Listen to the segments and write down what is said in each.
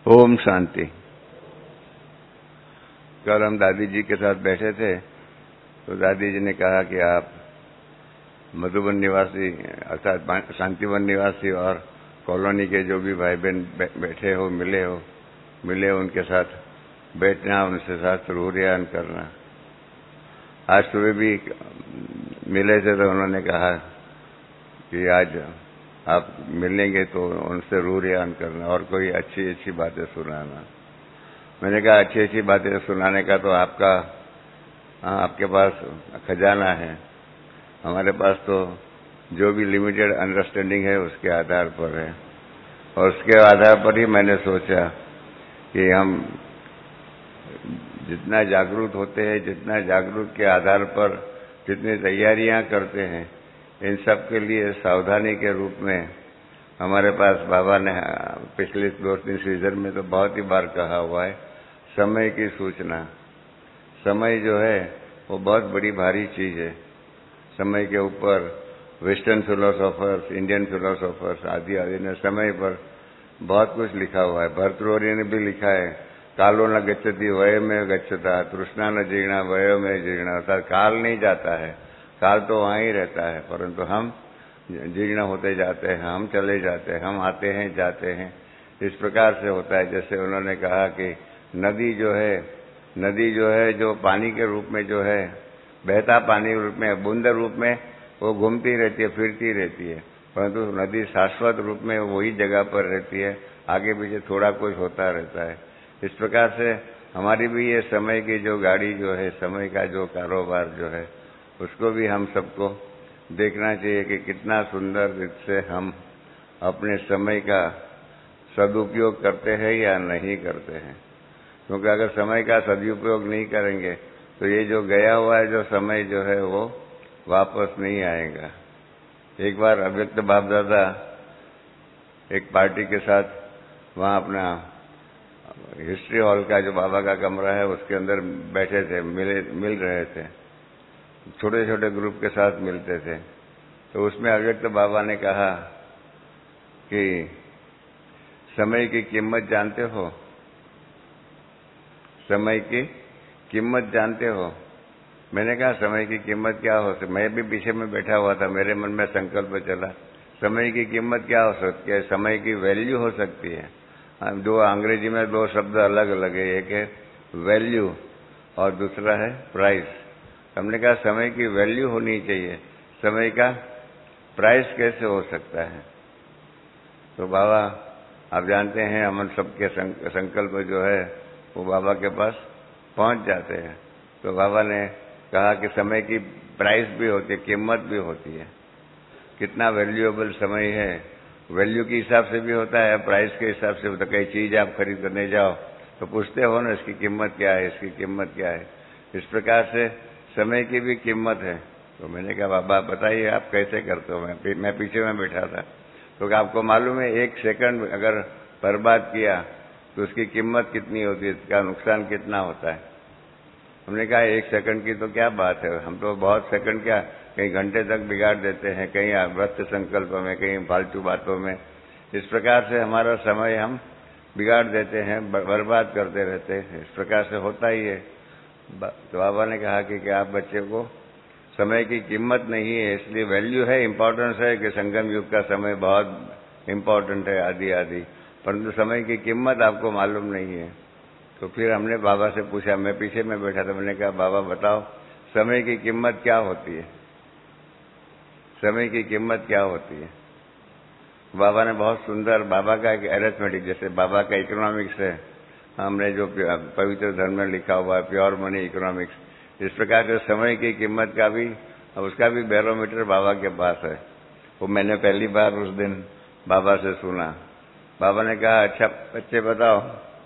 ओम शांति। कल हम दादी जी के साथ बैठे थे तो दादी जी ने कहा कि आप मधुबन निवासी अर्थात शांतिवन निवासी और कॉलोनी के जो भी भाई बहन बैठे हो मिले उनके साथ बैठना, उनके साथ रूरियान करना। आज सुबह भी मिले थे तो उन्होंने कहा कि आज आप मिलेंगे तो उनसे रूरियान करना और कोई अच्छी अच्छी बातें सुनाना। मैंने कहा अच्छी अच्छी बातें सुनाने का तो आपके पास खजाना है, हमारे पास तो जो भी लिमिटेड अंडरस्टैंडिंग है उसके आधार पर है। और उसके आधार पर ही मैंने सोचा कि हम जितना जागरूक होते हैं, जितना जागरूक के आधार पर जितनी तैयारियां करते हैं, इन सब के लिए सावधानी के रूप में हमारे पास बाबा ने पिछले 2-3 सीजन में तो बहुत ही बार कहा हुआ है, समय की सूचना। समय जो है वो बहुत बड़ी भारी चीज है। समय के ऊपर वेस्टर्न फिलोसोफर्स, इंडियन फिलोसोफर्स आदि ने समय पर बहुत कुछ लिखा हुआ है। भर्तृहरि ने भी लिखा है, कालो न गच्छति वयो में गच्छता, तृष्णा न जीर्णा वयो में जीर्णा। अर्थात काल नहीं जाता है, काल तो वहां ही रहता है, परंतु हम जीर्ण होते जाते हैं, हम चले जाते हैं, हम आते हैं जाते हैं। इस प्रकार से होता है। जैसे उन्होंने कहा कि नदी जो है जो पानी के रूप में जो है, बहता पानी रूप में, बूंद रूप में वो घूमती रहती है, फिरती रहती है, परंतु नदी शाश्वत रूप में वही जगह पर रहती है, आगे पीछे थोड़ा कुछ होता रहता है। इस प्रकार से हमारी भी ये समय की जो गाड़ी जो है, समय का जो कारोबार जो है, उसको भी हम सबको देखना चाहिए कि कितना सुंदर रूप से हम अपने समय का सदुपयोग करते हैं या नहीं करते हैं। क्योंकि अगर समय का सदुपयोग नहीं करेंगे तो ये जो गया हुआ है जो समय जो है वो वापस नहीं आएगा। एक बार अव्यक्त बाप दादा एक पार्टी के साथ वहां अपना हिस्ट्री हॉल का जो बाबा का कमरा है उसके अंदर बैठे थे, मिल रहे थे, छोटे छोटे ग्रुप के साथ मिलते थे। तो उसमें अव्यक्त बाबा ने कहा कि समय की कीमत जानते हो? समय की कीमत जानते हो? मैंने कहा समय की कीमत क्या हो सकती? मैं भी पीछे में बैठा हुआ था, मेरे मन में संकल्प चला, समय की कीमत क्या हो सकती है? समय की वैल्यू हो सकती है। दो अंग्रेजी में दो शब्द अलग अलग है, एक है वैल्यू और दूसरा है प्राइस। हमने कहा समय की वैल्यू होनी चाहिए, समय का प्राइस कैसे हो सकता है? तो बाबा आप जानते हैं हम सबके संकल्प जो है वो बाबा के पास पहुंच जाते हैं। तो बाबा ने कहा कि समय की प्राइस भी होती है, कीमत भी होती है, कितना वैल्यूएबल समय है, वैल्यू के हिसाब से भी होता है, प्राइस के हिसाब से होता है। कई चीज आप खरीद करने जाओ तो पूछते हो ना, इसकी कीमत क्या है, इसकी कीमत क्या है। इस प्रकार से समय की भी कीमत है। तो मैंने कहा बाबा बताइए आप कैसे करते हो? मैं पीछे में बैठा था। तो आपको मालूम है 1 सेकंड अगर बर्बाद किया तो उसकी कीमत कितनी होती है, इसका नुकसान कितना होता है? हमने कहा 1 सेकंड की तो क्या बात है, हम तो बहुत सेकंड क्या कई घंटे तक बिगाड़ देते हैं, कहीं व्यस्त संकल्प में, कहीं फालतू बातों में। इस प्रकार से हमारा समय हम बिगाड़ देते हैं, बर्बाद करते रहते हैं। इस प्रकार से होता ही है। तो बाबा ने कहा कि आप बच्चे को समय की कीमत नहीं है, इसलिए वैल्यू है, इंपॉर्टेंस है कि संगम युग का समय बहुत इंपॉर्टेंट है आदि, परंतु समय की कीमत आपको मालूम नहीं है। तो फिर हमने बाबा से पूछा, मैं पीछे में बैठा था, मैंने कहा बाबा बताओ समय की कीमत क्या होती है? समय की कीमत क्या होती है? बाबा ने बहुत सुंदर, बाबा का एक एरिथमेटिक, जैसे बाबा का इकोनॉमिक्स है, हमने जो पवित्र धर्म में लिखा हुआ है प्योर मनी इकोनॉमिक्स, इस प्रकार के समय की कीमत का भी, उसका भी बैरोमीटर बाबा के पास है। वो मैंने पहली बार उस दिन बाबा से सुना। बाबा ने कहा अच्छा बच्चे बताओ,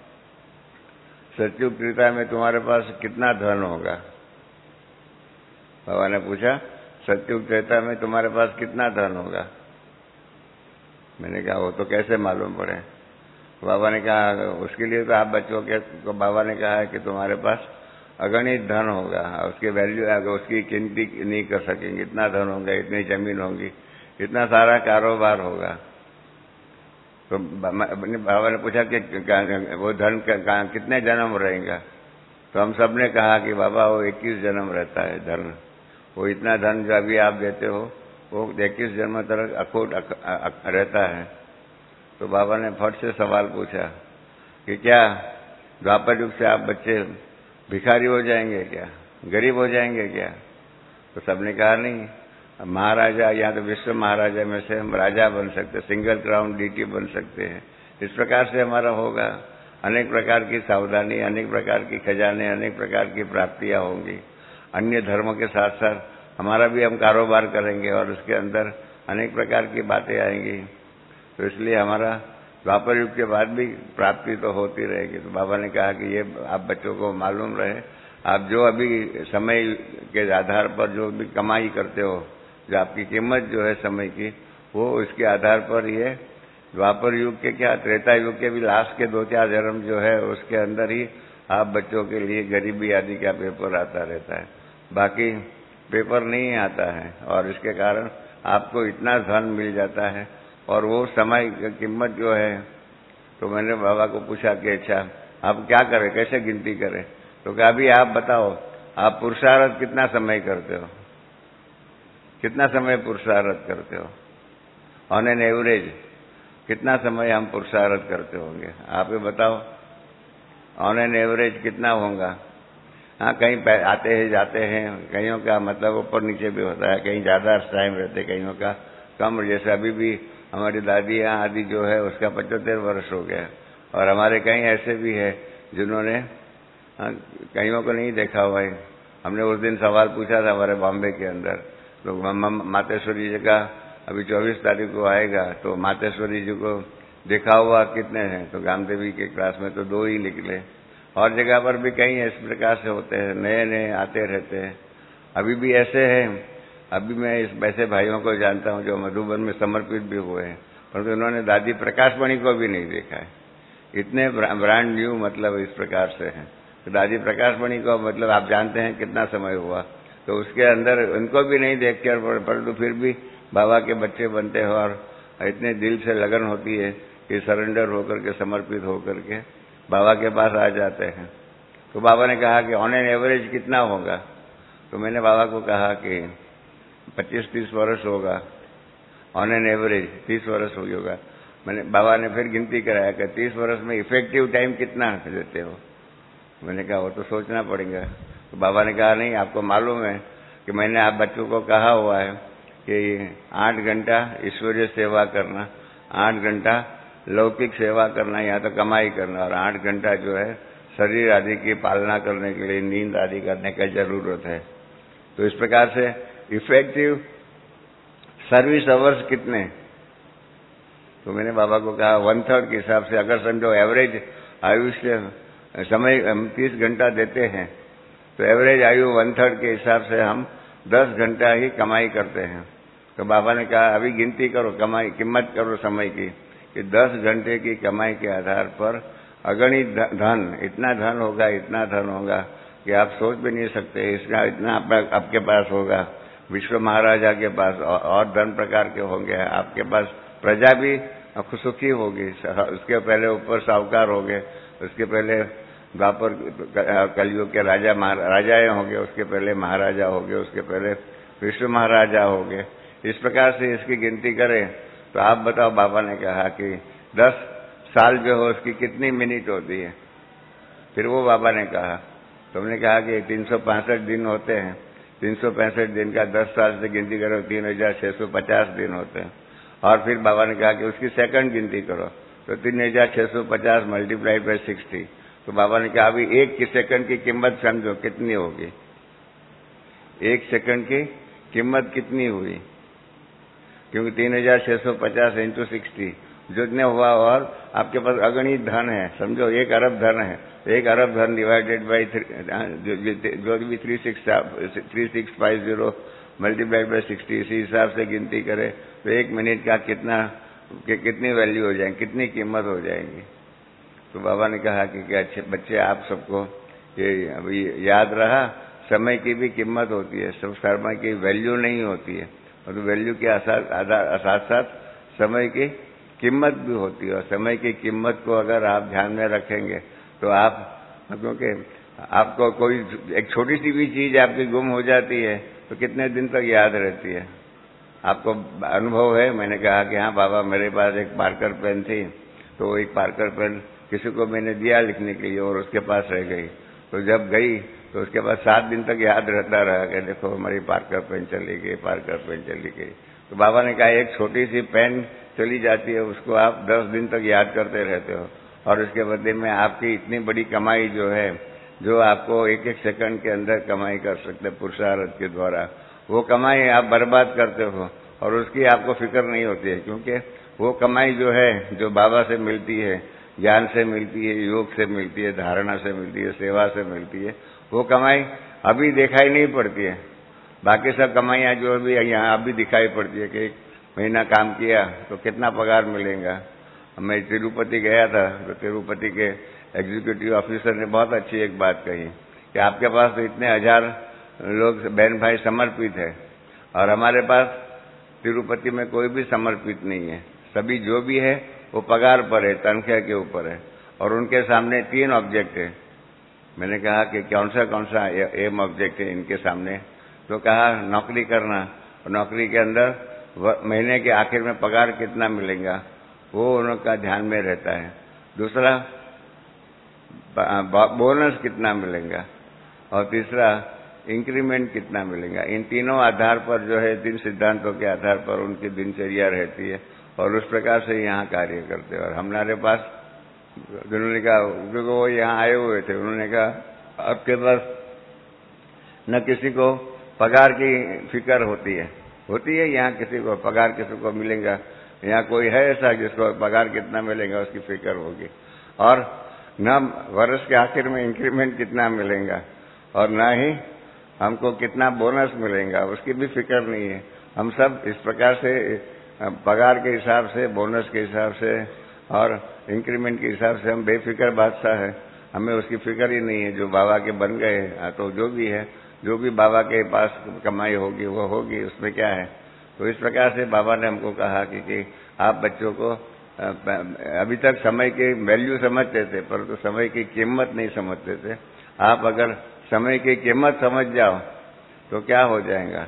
सतयुग त्रेता में तुम्हारे पास कितना धन होगा? बाबा ने पूछा सतयुग त्रेता में तुम्हारे पास कितना धन होगा? मैंने कहा वो तो कैसे मालूम पड़े? बाबा ने कहा उसके लिए तो आप बच्चों के को बाबा ने कहा है कि तुम्हारे पास अगणित धन होगा, उसकी वैल्यू उसकी गिनती नहीं कर सकेंगे, इतना धन होगा, इतनी जमीन होगी, इतना सारा कारोबार होगा। तो बाबा ने पूछा कि वो धन कितने जन्म रहेगा? तो हम सब ने कहा कि बाबा वो 21 जन्म रहता है धन। वो इतना धन जो अभी आप देते हो वो 21 जन्म तक अखोट रहता है। तो बाबा ने फट से सवाल पूछा कि क्या द्वापर युग से आप बच्चे भिखारी हो जाएंगे क्या, गरीब हो जाएंगे क्या? तो सबने कहा नहीं, महाराजा या तो विश्व महाराजा में से हम राजा बन सकते, सिंगल क्राउन डीटी बन सकते हैं। इस प्रकार से हमारा होगा, अनेक प्रकार की सावधानी, अनेक प्रकार की खजाने, अनेक प्रकार की प्राप्तियां होंगी। अन्य धर्मों के साथ साथ हमारा भी हम कारोबार करेंगे और उसके अंदर अनेक प्रकार की बातें आएंगी। तो इसलिए हमारा द्वापर युग के बाद भी प्राप्ति तो होती रहेगी। तो बाबा ने कहा कि ये आप बच्चों को मालूम रहे, आप जो अभी समय के आधार पर जो भी कमाई करते हो, जो आपकी कीमत जो है समय की, वो उसके आधार पर ये द्वापर युग के क्या त्रेता युग के भी लास्ट के 2-4 जन्म जो है उसके अंदर ही आप बच्चों के लिए गरीबी आदि का पेपर आता रहता है, बाकी पेपर नहीं आता है। और इसके कारण आपको इतना धन मिल जाता है और वो समय की कीमत जो है। तो मैंने बाबा को पूछा कि अच्छा आप क्या करें, कैसे गिनती करें? तो कहा अभी आप बताओ, आप पुरुषार्थ कितना समय करते हो, कितना समय पुरुषार्थ करते हो? ऑन एन एवरेज कितना समय हम पुरुषार्थ करते होंगे? आप ये बताओ, ऑन एन एवरेज कितना होगा? हाँ, कहीं आते हैं जाते हैं, कईयों का मतलब ऊपर नीचे भी होता है, कहीं ज्यादा टाइम रहते, कईयों का कम। जैसे अभी भी हमारी दादियाँ आदि जो है उसका 75 वर्ष हो गया, और हमारे कई ऐसे भी है जिन्होंने कईयों को नहीं देखा हुआ है। हमने उस दिन सवाल पूछा था हमारे बॉम्बे के अंदर, तो मातेश्वरी जी का अभी 24 तारीख को आएगा, तो मातेश्वरी जी को देखा हुआ कितने हैं? तो गामदेवी के क्लास में तो 2 ही निकले। और जगह पर भी कई इस प्रकार से होते हैं, नए नए आते रहते हैं। अभी भी ऐसे हैं। अभी मैं इस वैसे भाइयों को जानता हूं जो मधुबन में समर्पित भी हुए हैं, परंतु उन्होंने दादी प्रकाशमणि को भी नहीं देखा है। इतने ब्रांड न्यू मतलब इस प्रकार से हैं। तो दादी प्रकाशमणि को मतलब आप जानते हैं कितना समय हुआ, तो उसके अंदर उनको भी नहीं देख कर, परंतु फिर भी बाबा के बच्चे बनते हैं और इतने दिल से लगन होती है कि सरेंडर होकर के, समर्पित होकर के बाबा के पास आ जाते हैं। तो बाबा ने कहा कि ऑन एन एवरेज कितना होगा? तो मैंने बाबा को कहा कि 25-30 वर्ष होगा, ऑन एन एवरेज 30 वर्ष होगा। बाबा ने फिर गिनती कराया कि 30 वर्ष में इफेक्टिव टाइम कितना देते हो? मैंने कहा वो तो सोचना पड़ेगा। तो बाबा ने कहा नहीं, आपको मालूम है कि मैंने आप बच्चों को कहा हुआ है कि 8 घंटा ईश्वरीय सेवा करना, 8 घंटा लौकिक सेवा करना या तो कमाई करना, और 8 घंटा जो है शरीर आदि की पालना करने के लिए, नींद आदि करने का जरूरत है। तो इस प्रकार से इफेक्टिव सर्विस अवर्स कितने? तो मैंने बाबा को कहा 1/3 के हिसाब से, अगर समझो एवरेज आयुष्य समय हम 30 घंटा देते हैं, तो एवरेज आयु 1/3 के हिसाब से हम 10 घंटा ही कमाई करते हैं। तो बाबा ने कहा अभी गिनती करो, कमाई कीमत करो समय की, कि 10 घंटे की कमाई के आधार पर अगणित धन, इतना धन होगा, इतना धन होगा कि आप सोच भी नहीं सकते। इसका इतना आपके पास होगा, विश्व महाराजा के पास और धन प्रकार के होंगे, आपके पास प्रजा भी सुखी होगी। उसके पहले ऊपर साहूकार होंगे, उसके पहले द्वापर कलयुग के राजाएं होंगे, उसके पहले महाराजा होंगे, उसके पहले विश्व महाराजा होंगे। इस प्रकार से इसकी गिनती करें तो आप बताओ, बाबा ने कहा कि 10 साल जो हो उसकी कितनी मिनट होती है? फिर वो बाबा ने कहा, तुमने कहा कि 365 दिन होते हैं, 365 दिन का 10 साल से गिनती करो 3650 दिन होते हैं। और फिर बाबा ने कहा कि उसकी सेकंड गिनती करो, तो 3650 मल्टीप्लाइड बाय 60। तो बाबा ने कहा अभी एक सेकंड की कीमत समझो कितनी होगी, 1 सेकंड की कीमत कितनी हुई? क्योंकि 3650 इंटू 60 जितने हुआ, और आपके पास अगणित धन है, समझो 1 अरब धन है, 1 अरब धन डिवाइडेड बाई जो भी 3650 मल्टीप्लाइड बाई 60, इसी हिसाब से गिनती करें तो 1 मिनट का कितनी वैल्यू हो जाएगी, कितनी कीमत हो जाएगी? तो बाबा ने कहा कि अच्छे बच्चे, आप सबको ये अभी याद रहा, समय की भी कीमत होती है, सब समय की वैल्यू नहीं होती है, और तो वैल्यू के साथ साथ समय की कीमत भी होती है, और समय की कीमत को अगर आप ध्यान में रखेंगे तो आप, क्योंकि आपको कोई एक छोटी सी भी चीज आपकी गुम हो जाती है तो कितने दिन तक याद रहती है। आपको अनुभव है? मैंने कहा कि हाँ बाबा, मेरे पास एक पार्कर पेन थी, तो एक पार्कर पेन किसी को मैंने दिया लिखने के लिए और उसके पास रह गई। तो जब गई तो उसके बाद 7 दिन तक याद रहता रहा कि देखो हमारी पार्कर पेन चली गई, पार्कर पेन चली गई। तो बाबा ने कहा एक छोटी सी पेन चली जाती है, उसको आप 10 दिन तक याद करते रहते हो, और उसके बदले में आपकी इतनी बड़ी कमाई जो है, जो आपको एक एक सेकंड के अंदर कमाई कर सकते पुरुषार्थ के द्वारा, वो कमाई आप बर्बाद करते हो और उसकी आपको फिक्र नहीं होती है। क्योंकि वो कमाई जो है, जो बाबा से मिलती है, ज्ञान से मिलती है, योग से मिलती है, धारणा से मिलती है, सेवा से मिलती है, वो कमाई अभी दिखाई नहीं पड़ती है। बाकी सब कमाइयाँ जो भी यहाँ अभी दिखाई पड़ती है कि 1 महीना काम किया तो कितना पगार मिलेगा। मैं तिरुपति गया था तो तिरुपति के एग्जीक्यूटिव ऑफिसर ने बहुत अच्छी एक बात कही कि आपके पास तो इतने 1000 लोग बहन भाई समर्पित है, और हमारे पास तिरुपति में कोई भी समर्पित नहीं है। सभी जो भी है वो पगार पर है, तनख्वाह के ऊपर है, और उनके सामने 3 ऑब्जेक्ट है। मैंने कहा कि कौन सा एम ऑब्जेक्ट है इनके सामने? तो कहा नौकरी करना, और नौकरी के अंदर महीने के आखिर में पगार कितना मिलेगा वो उनका ध्यान में रहता है। दूसरा बोनस कितना मिलेगा, और तीसरा इंक्रीमेंट कितना मिलेगा। इन तीनों आधार पर जो है, 3 सिद्धांतों के आधार पर उनकी दिनचर्या रहती है, और उस प्रकार से यहाँ कार्य करते हैं। और हमारे पास उन्होंने कहा, क्योंकि वो यहाँ आए हुए थे, उन्होंने कहा आपके पास न किसी को पगार की फिक्र होती है यहाँ किसी को पगार किसी को मिलेगा, यहाँ कोई है ऐसा जिसको पगार कितना मिलेगा उसकी फिक्र होगी, और न वर्ष के आखिर में इंक्रीमेंट कितना मिलेगा, और न ही हमको कितना बोनस मिलेगा उसकी भी फिक्र नहीं है। हम सब इस प्रकार से पगार के हिसाब से, बोनस के हिसाब से और इंक्रीमेंट के हिसाब से हम बेफिक्र बादशाह है, हमें उसकी फिक्र ही नहीं है। जो बाबा के बन गए तो जो भी है, जो भी बाबा के पास कमाई होगी वो होगी, उसमें क्या है। तो इस प्रकार से बाबा ने हमको कहा कि आप बच्चों को अभी तक समय की वैल्यू समझते थे, परंतु समय की कीमत नहीं समझते थे। आप अगर समय की कीमत समझ जाओ तो क्या हो जाएगा।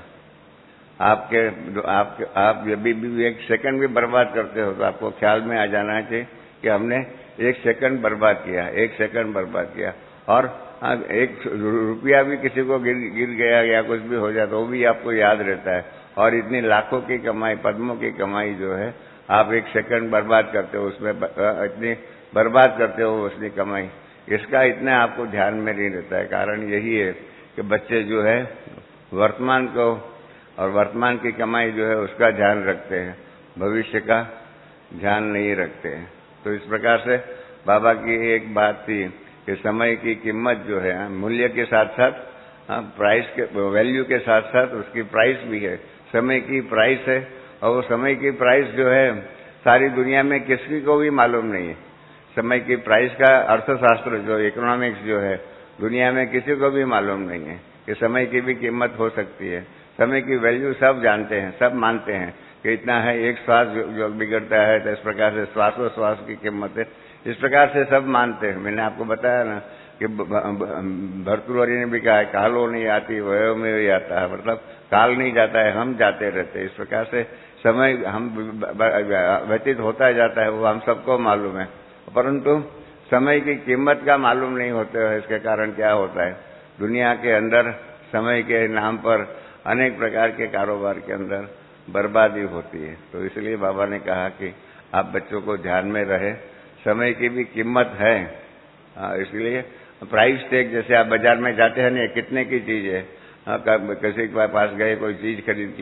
आप भी 1 सेकंड भी बर्बाद करते हो तो आपको ख्याल में आ जाना चाहिए कि हमने 1 सेकंड बर्बाद किया, 1 सेकंड बर्बाद किया। और 1 रुपया भी किसी को गिर गया या कुछ भी हो जाए तो वो भी आपको याद रहता है। और इतनी लाखों की कमाई, पद्मों की कमाई जो है, आप 1 सेकंड बर्बाद करते हो, उसमें इतनी बर्बाद करते हो उसकी कमाई, इसका इतना आपको ध्यान में नहीं रहता है। कारण यही है कि बच्चे जो है वर्तमान को और वर्तमान की कमाई जो है उसका ध्यान रखते हैं, भविष्य का ध्यान नहीं रखते हैं। तो इस प्रकार से बाबा की एक बात थी कि समय की कीमत जो है मूल्य के साथ साथ, प्राइस के वैल्यू के साथ साथ उसकी प्राइस भी है। समय की प्राइस है, और वो समय की प्राइस जो है सारी दुनिया में किसी को भी मालूम नहीं है। समय की प्राइस का अर्थशास्त्र जो इकोनॉमिक्स जो है दुनिया में किसी को भी मालूम नहीं है कि समय की भी कीमत हो सकती है। समय की वैल्यू सब जानते हैं, सब मानते हैं कि इतना है, एक श्वास जो बिगड़ता है तो इस प्रकार से श्वास की कीमत है, इस प्रकार से सब मानते हैं। मैंने आपको बताया ना कि भर्तृहरि ने भी कहा है, कालो नहीं आती वयो में ही आता है, मतलब काल नहीं जाता है, हम जाते रहते हैं। इस प्रकार से समय हम व्यतीत होता जाता है, वो हम सबको मालूम है, परंतु समय की कीमत का मालूम नहीं होते है। इसके कारण क्या होता है, दुनिया के अंदर समय के नाम पर अनेक प्रकार के कारोबार के अंदर बर्बादी होती है। तो इसलिए बाबा ने कहा कि आप बच्चों को ध्यान में रहे, समय की भी कीमत है। इसलिए प्राइस टैग, जैसे आप बाजार में जाते हैं ना, कितने की चीज है, किसी के पास गए, कोई चीज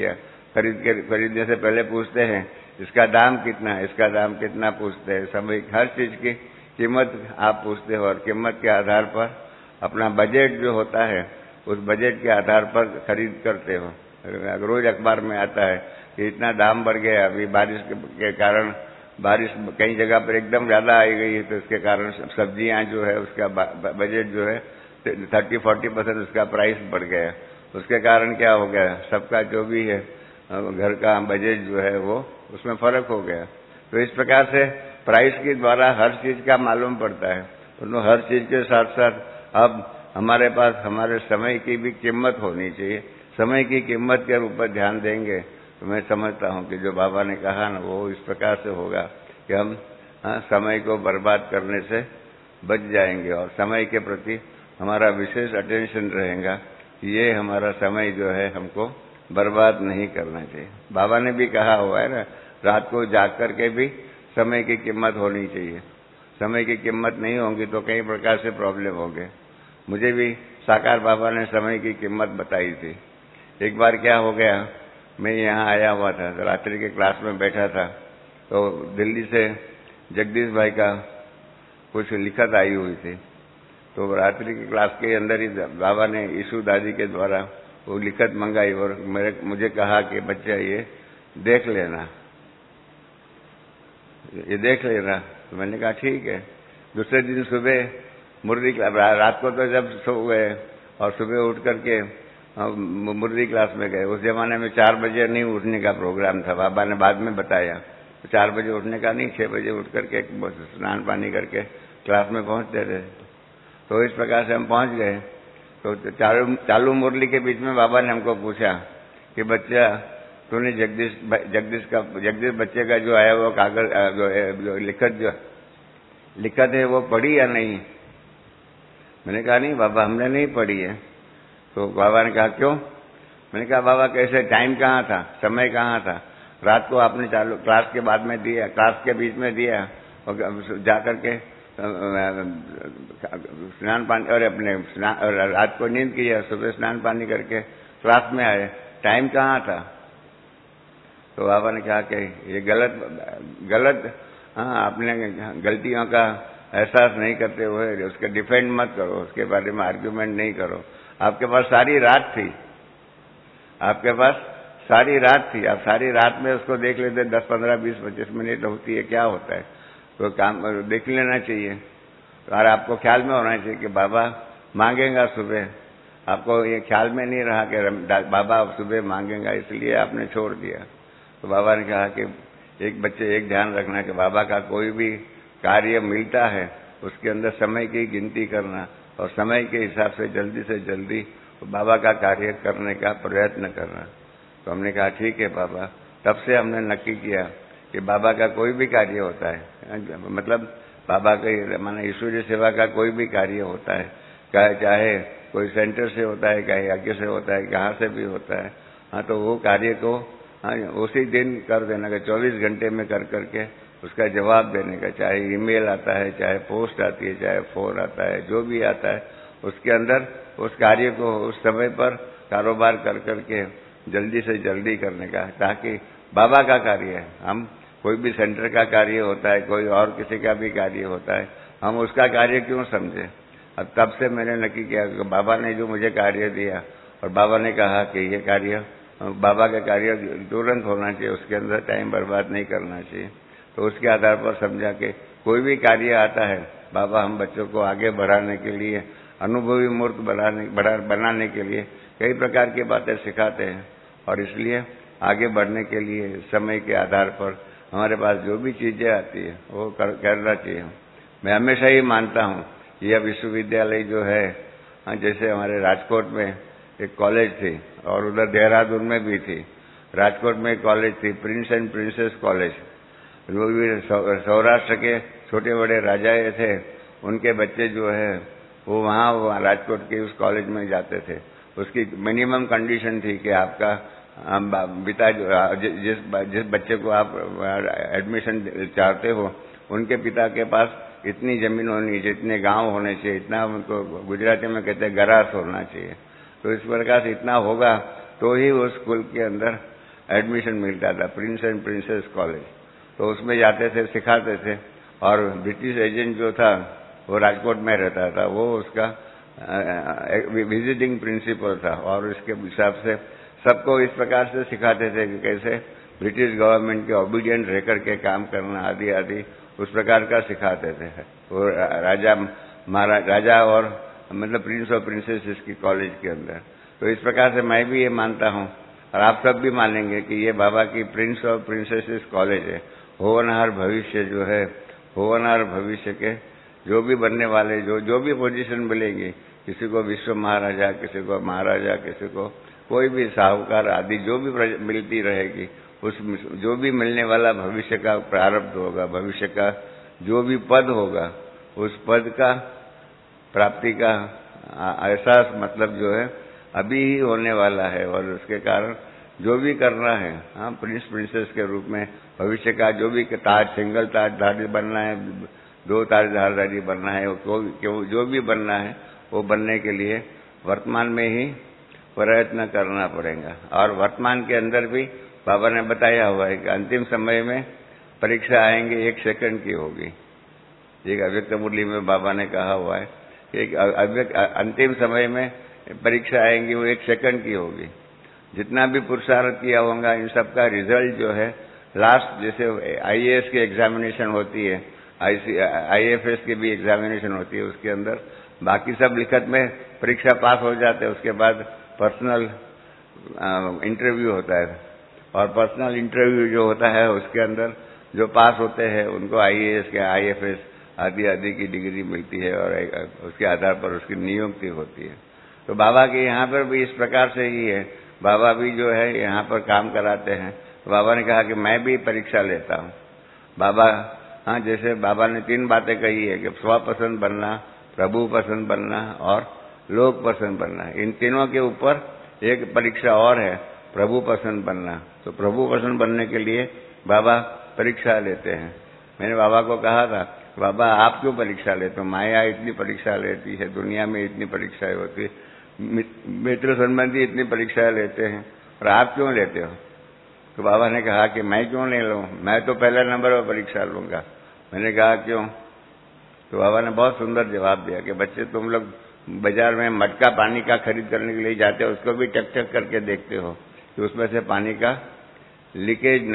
खरीदने से पहले पूछते हैं इसका दाम कितना है, इसका दाम कितना पूछते हैं। समय हर चीज की कीमत आप पूछते हो, और कीमत के आधार पर अपना बजट जो होता है उस बजट के आधार पर खरीद करते हो। रोज अखबार में आता है कि इतना दाम बढ़ गया, अभी बारिश के कारण बारिश कई जगह पर एकदम ज्यादा आई गई है, तो इसके कारण सब्जियां जो है उसका बजट जो है 30-40% उसका प्राइस बढ़ गया। उसके कारण क्या हो गया, सबका जो भी है घर का बजट जो है वो उसमें फर्क हो गया। तो इस प्रकार से प्राइस के द्वारा हर चीज का मालूम पड़ता है। तो हर चीज के साथ साथ अब हमारे पास हमारे समय की भी कीमत होनी चाहिए। समय की कीमत के ऊपर ध्यान देंगे तो मैं समझता हूँ कि जो बाबा ने कहा ना वो इस प्रकार से होगा कि हम समय को बर्बाद करने से बच जाएंगे और समय के प्रति हमारा विशेष अटेंशन रहेगा कि ये हमारा समय जो है हमको बर्बाद नहीं करना चाहिए। बाबा ने भी कहा हुआ है ना, रात को जाग करके भी समय की कीमत होनी चाहिए। समय की कीमत नहीं होगी तो कई प्रकार से प्रॉब्लम होंगे। मुझे भी साकार बाबा ने समय की कीमत बताई थी। एक बार क्या हो गया, मैं यहाँ आया हुआ था, रात्रि के क्लास में बैठा था, तो दिल्ली से जगदीश भाई का कुछ लिखत आई हुई थी। तो रात्रि की क्लास के अंदर ही बाबा ने ईशु दादी के द्वारा वो लिखत मंगाई और मुझे कहा कि बच्चा ये देख लेना, ये देख लेना। तो मैंने कहा ठीक है। दूसरे दिन सुबह मुरली क्लास, रात को तो जब सो गए और सुबह उठ करके मुरली क्लास में गए। उस जमाने में 4 बजे नहीं उठने का प्रोग्राम था, बाबा ने बाद में बताया। 4 बजे उठने का नहीं, 6 बजे उठ करके स्नान पानी करके क्लास में पहुंचते थे। तो इस प्रकार से हम पहुंच गए। तो चालू मुरली के बीच में बाबा ने हमको पूछा कि बच्चा तूने जगदीश बच्चे का जो आया वो कागज जो लिखत है वो पढ़ी या नहीं? मैंने कहा नहीं बाबा, हमने नहीं पढ़ी है। तो बाबा ने कहा क्यों? मैंने कहा बाबा कैसे, टाइम कहाँ था, समय कहाँ था? रात को आपने चालू क्लास के बाद में दिया, क्लास के बीच में दिया और जाकर के स्नान पानी और अपने रात को नींद किया, सुबह स्नान पानी करके क्लास में आए, टाइम कहाँ था? तो बाबा ने कहा कि ये गलत हाँ, आपने गलतियों का एहसास नहीं करते हुए उसका डिफेंड मत करो, उसके बारे में आर्ग्यूमेंट नहीं करो। आपके पास सारी रात थी, आपके पास सारी रात थी, आप सारी रात में उसको देख लेते। 10, 15, 20, 25 मिनट होती है, क्या होता है? तो काम देख लेना चाहिए। और आपको ख्याल में होना चाहिए कि बाबा मांगेगा सुबह। आपको ये ख्याल में नहीं रहा कि बाबा सुबह मांगेगा, इसलिए आपने छोड़ दिया। तो बाबा ने कहा कि एक ध्यान रखना कि बाबा का कोई भी कार्य मिलता है उसके अंदर समय की गिनती करना और समय के हिसाब से जल्दी बाबा का कार्य करने का प्रयत्न करना। तो हमने कहा ठीक है बाबा। तब से हमने नक्की किया कि बाबा का कोई भी कार्य होता है, मतलब बाबा का माने ईश्वरीय सेवा का कोई भी कार्य होता है, चाहे कोई सेंटर से होता है, चाहे आगे से होता है, कहाँ से भी होता है, हाँ, तो वो कार्य को उसी दिन कर देने का, 24 घंटे में कर करके उसका जवाब देने का। चाहे ईमेल आता है, चाहे पोस्ट आती है, चाहे फोन आता है, जो भी आता है उसके अंदर उस कार्य को उस समय पर कारोबार कर करके जल्दी से जल्दी करने का, ताकि बाबा का कार्य है। हम कोई भी सेंटर का कार्य होता है, कोई और किसी का भी कार्य होता है, हम उसका कार्य क्यों समझे? अब तब से मैंने नक्की किया कि बाबा ने जो मुझे कार्य दिया और बाबा ने कहा कि ये कार्य बाबा का कार्य तुरंत होना चाहिए, उसके अंदर टाइम बर्बाद नहीं करना चाहिए। तो उसके आधार पर समझा कि कोई भी कार्य आता है, बाबा हम बच्चों को आगे बढ़ाने के लिए, अनुभवी मूर्त बनाने के लिए कई प्रकार की बातें सिखाते हैं। और इसलिए आगे बढ़ने के लिए समय के आधार पर हमारे पास जो भी चीजें आती है वो करना चाहिए। मैं हमेशा ही मानता हूँ कि यह विश्वविद्यालय जो है, जैसे हमारे राजकोट में एक कॉलेज थी और उधर देहरादून में भी थी। राजकोट में एक कॉलेज थी, प्रिंस एंड प्रिंसेस कॉलेज। वो भी सौराष्ट्र के छोटे बड़े राजाए थे, उनके बच्चे जो है वो वहाँ राजकोट के उस कॉलेज में जाते थे। उसकी मिनिमम कंडीशन थी कि आपका पिता जिस बच्चे को आप एडमिशन चाहते हो उनके पिता के पास इतनी जमीन होनी चाहिए, इतने गांव होने चाहिए, इतना उनको गुजराती में कहते हैं गरास होना चाहिए। तो इस प्रकार से इतना होगा तो ही उस स्कूल के अंदर एडमिशन मिलता था, प्रिंस एंड प्रिंसेस कॉलेज। तो उसमें जाते थे, सिखाते थे। और ब्रिटिश एजेंट जो था वो राजकोट में रहता था, वो उसका विजिटिंग प्रिंसिपल था और इसके हिसाब से सबको इस प्रकार से सिखाते थे कि कैसे ब्रिटिश गवर्नमेंट के ओबीडियंट रह करके काम करना आदि आदि, उस प्रकार का सिखाते थे। वो राजा और मतलब प्रिंस और प्रिंसेस इसकी कॉलेज के अंदर। तो इस प्रकार से मैं भी ये मानता हूँ और आप सब भी मानेंगे कि ये बाबा की प्रिंस और प्रिंसेस कॉलेज है होनहार भविष्य जो है, होनहार भविष्य के जो भी बनने वाले, जो भी पोजीशन मिलेगी, किसी को विश्व महाराजा, किसी को महाराजा, किसी को कोई भी साहूकार आदि जो भी मिलती रहेगी, उस जो भी मिलने वाला भविष्य का प्रारब्ध होगा, भविष्य का जो भी पद होगा, उस पद का प्राप्ति का एहसास मतलब जो है अभी ही होने वाला है। और उसके कारण जो भी करना है, हाँ, प्रिंस प्रिंसेस के रूप में भविष्य का जो भी ताज, सिंगल ताजधारी बनना है, 2 ताजधारी बनना है, जो भी बनना है वो बनने के लिए वर्तमान में ही प्रयत्न करना पड़ेगा। और वर्तमान के अंदर भी बाबा ने बताया हुआ है कि अंतिम समय में परीक्षा आएंगे 1 सेकंड की होगी। एक अव्यक्त मुरली में बाबा ने कहा हुआ है कि अंतिम समय में परीक्षा आएंगी वो 1 सेकंड की होगी। जितना भी पुरुषार्थ किया होगा, इन सब का रिजल्ट जो है लास्ट, जैसे IAS की एग्जामिनेशन होती है, IFS की भी एग्जामिनेशन होती है, उसके अंदर बाकी सब लिखत में परीक्षा पास हो जाते हैं, उसके बाद पर्सनल इंटरव्यू होता है। और पर्सनल इंटरव्यू जो होता है उसके अंदर जो पास होते हैं उनको IAS के IFS आदि आदि की डिग्री मिलती है और उसके आधार पर उसकी नियुक्ति होती है। तो बाबा के यहाँ पर भी इस प्रकार से ही है। बाबा भी जो है यहाँ पर काम कराते हैं। तो बाबा ने कहा कि मैं भी परीक्षा लेता हूँ। बाबा, हाँ, जैसे बाबा ने 3 बातें कही है कि स्वपसंद बनना, प्रभु पसंद बनना और लोक पसंद बनना। इन तीनों के ऊपर एक परीक्षा और है, प्रभु पसंद बनना। तो प्रभु पसंद बनने के लिए बाबा परीक्षा लेते हैं। मैंने बाबा को कहा था, बाबा आप क्यों परीक्षा लेते हो? माया इतनी परीक्षा लेती है, दुनिया में इतनी परीक्षाएं होती है, मित्र संबंधी इतनी परीक्षाएं लेते हैं, और आप क्यों लेते हो? तो बाबा ने कहा कि मैं क्यों नहीं लूं, मैं तो पहले नंबर पर परीक्षा लूंगा। मैंने कहा क्यों? तो बाबा ने बहुत सुंदर जवाब दिया कि बच्चे, तुम लोग बाजार में मटका पानी का खरीद करने के लिए जाते हो, उसको भी चक चक करके देखते हो कि उसमें से पानी का लीकेज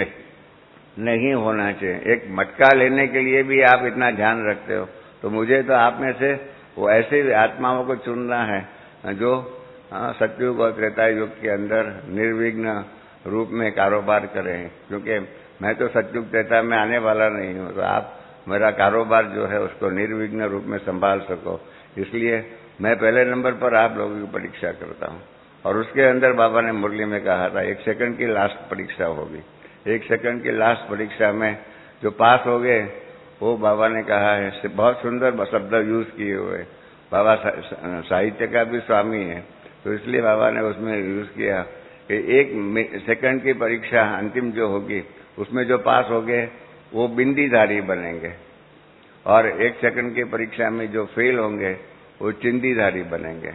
नहीं होना चाहिए। एक मटका लेने के लिए भी आप इतना ध्यान रखते हो, तो मुझे तो आप में से वो ऐसे आत्माओं को चुनना है जो सतयुग और त्रेता युग के अंदर निर्विघ्न रूप में कारोबार करें। क्योंकि मैं तो सतयुग त्रेता में आने वाला नहीं हूँ, तो आप मेरा कारोबार जो है उसको निर्विघ्न रूप में संभाल सको, इसलिए मैं पहले नंबर पर आप लोगों की परीक्षा करता हूँ। और उसके अंदर बाबा ने मुरली में कहा था 1 सेकंड की लास्ट परीक्षा होगी। 1 सेकंड की लास्ट परीक्षा में जो पास हो गए वो बाबा ने कहा है, बहुत सुंदर शब्द यूज किए हुए। बाबा साहित्य का भी स्वामी है, तो इसलिए बाबा ने उसमें यूज किया कि 1 सेकंड की परीक्षा अंतिम जो होगी उसमें जो पास हो गए वो बिंदीधारी बनेंगे, और 1 सेकंड की परीक्षा में जो फेल होंगे वो चिंदीधारी बनेंगे।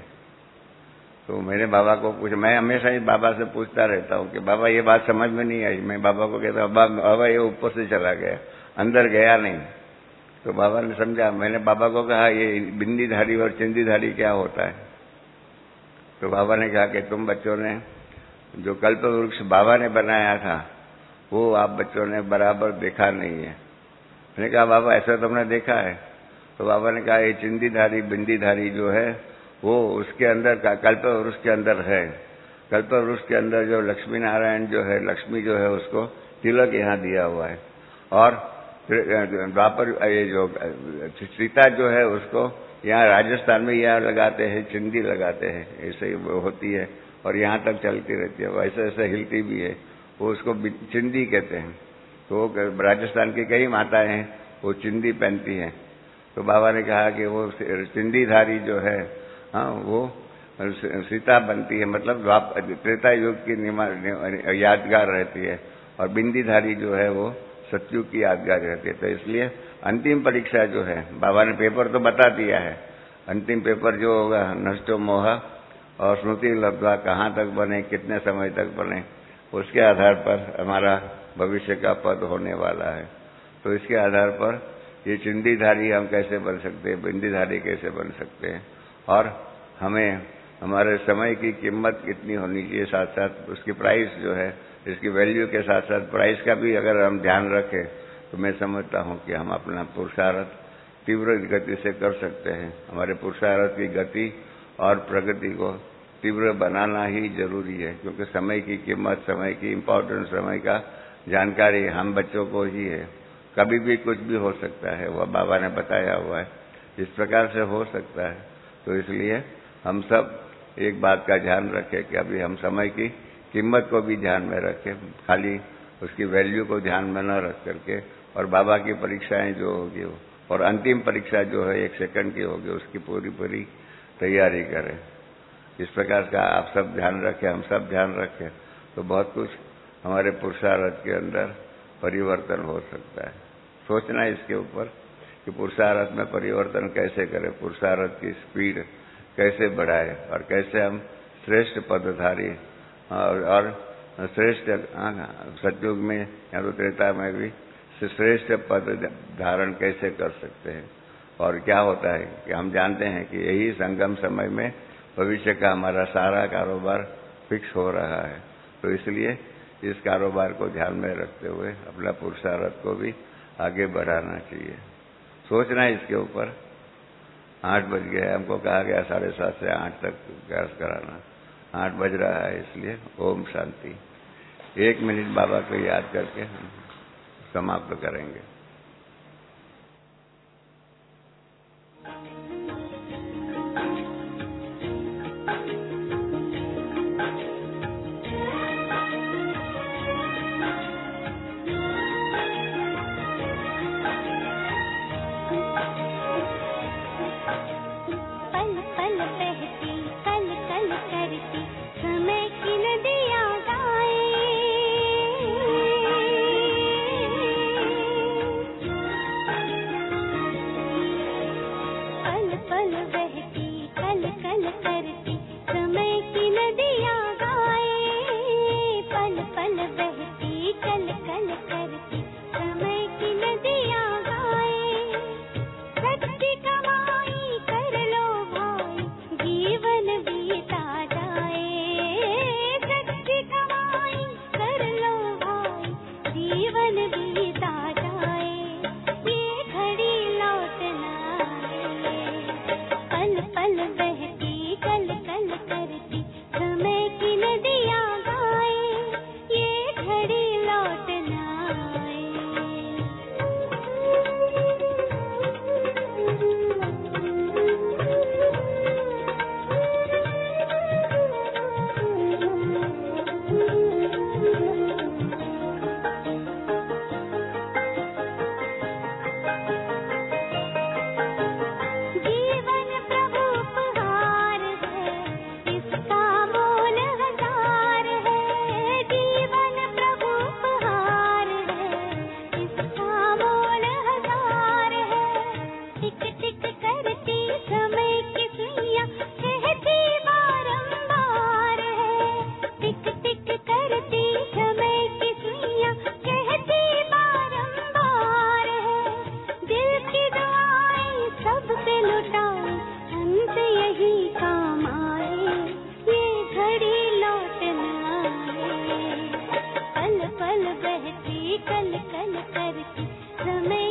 तो मैंने बाबा को पूछा, मैं हमेशा ही बाबा से पूछता रहता हूँ कि बाबा ये बात समझ में नहीं आई। मैं बाबा को कहता हूँ, बाबा ये ऊपर से चला गया, अंदर गया नहीं। तो बाबा ने समझा। मैंने बाबा को कहा ये बिंदीधारी और चिंदीधारी क्या होता है? तो बाबा ने कहा कि तुम बच्चों ने जो कल्प वृक्ष बाबा ने बनाया था वो आप बच्चों ने बराबर देखा नहीं है। मैंने कहा बाबा ऐसा तुमने देखा है? तो बाबा ने कहा ये चिंदीधारी बिंदीधारी जो है वो उसके अंदर का कल्प वृक्ष के अंदर है। कल्प वृक्ष के अंदर जो लक्ष्मी नारायण जो है, लक्ष्मी जो है उसको तिलक यहाँ दिया हुआ है, और द्वापर ये जो सीता जो है उसको यहाँ राजस्थान में यहाँ लगाते हैं, चिंदी लगाते हैं, ऐसे ही होती है और यहाँ तक चलती रहती है, वैसे ऐसे हिलती भी है, वो उसको चिंदी कहते हैं। तो राजस्थान की कई माताएं हैं वो चिंदी पहनती हैं। तो बाबा ने कहा कि वो चिंदीधारी जो है, हाँ, वो सीता बनती है, मतलब त्रेता युग की यादगार रहती है, और बिंदीधारी जो है वो सतयुग की यादगार रहती है। तो इसलिए अंतिम परीक्षा जो है, बाबा ने पेपर तो बता दिया है, अंतिम पेपर जो होगा नष्टो मोह और स्मृति लब्ध्वा कहाँ तक बने, कितने समय तक बने, उसके आधार पर हमारा भविष्य का पद होने वाला है। तो इसके आधार पर ये चिंदीधारी हम कैसे बन सकते हैं, बिंदीधारी कैसे बन सकते हैं, और हमें हमारे समय की कीमत कितनी होनी चाहिए, साथ साथ उसकी प्राइस जो है, इसकी वैल्यू के साथ साथ प्राइस का भी अगर हम ध्यान रखें तो मैं समझता हूँ कि हम अपना पुरुषार्थ तीव्र गति से कर सकते हैं। हमारे पुरुषार्थ की गति और प्रगति को तीव्र बनाना ही जरूरी है, क्योंकि समय की कीमत, समय की इम्पोर्टेंस, समय का जानकारी हम बच्चों को ही है। कभी भी कुछ भी हो सकता है, वह बाबा ने बताया हुआ है, इस प्रकार से हो सकता है। तो इसलिए हम सब एक बात का ध्यान रखें कि अभी हम समय की कीमत को भी ध्यान में रखें, खाली उसकी वैल्यू को ध्यान में न रख करके, और बाबा की परीक्षाएं जो होगी और अंतिम परीक्षा जो है 1 सेकंड की होगी, उसकी पूरी तैयारी करें। इस प्रकार का आप सब ध्यान रखें, हम सब ध्यान रखें, तो बहुत कुछ हमारे पुरुषार्थ के अंदर परिवर्तन हो सकता है। सोचना इसके ऊपर कि पुरुषार्थ में परिवर्तन कैसे करें, पुरुषार्थ की स्पीड कैसे बढ़ाए, और कैसे हम श्रेष्ठ पदधारी और श्रेष्ठ सतयुग में या त्रेता में भी श्रेष्ठ पद धारण कैसे कर सकते हैं। और क्या होता है कि हम जानते हैं कि यही संगम समय में भविष्य का हमारा सारा कारोबार फिक्स हो रहा है। तो इसलिए इस कारोबार को ध्यान में रखते हुए अपना पुरुषार्थ को भी आगे बढ़ाना चाहिए। सोचना है इसके ऊपर। 8 बज गए, हमको कहा गया 7:30 से 8 तक अभ्यास कराना, 8 बज रहा है, इसलिए ओम शांति। 1 मिनट बाबा को याद करके हम समाप्त करेंगे। कल कल करती समय